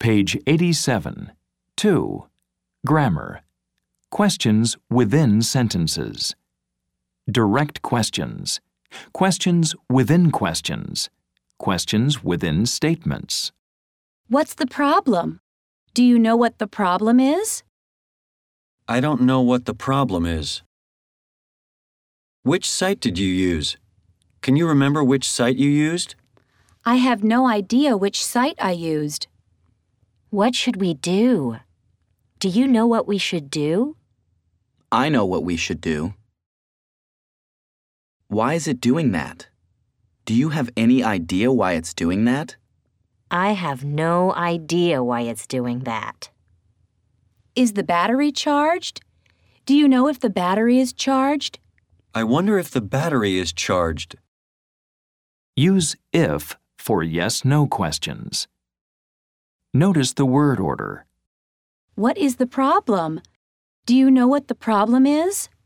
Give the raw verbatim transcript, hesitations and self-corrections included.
Page eighty-seven. two. Grammar. Questions within sentences. Direct questions. Questions within questions. Questions within statements. What's the problem? Do you know what the problem is? I don't know what the problem is. Which site did you use? Can you remember which site you used? I have no idea which site I used. What should we do? Do you know what we should do? I know what we should do. Why is it doing that? Do you have any idea why it's doing that? I have no idea why it's doing that. Is the battery charged? Do you know if the battery is charged? I wonder if the battery is charged. Use if for yes-no questions. Notice the word order. What is the problem? Do you know what the problem is?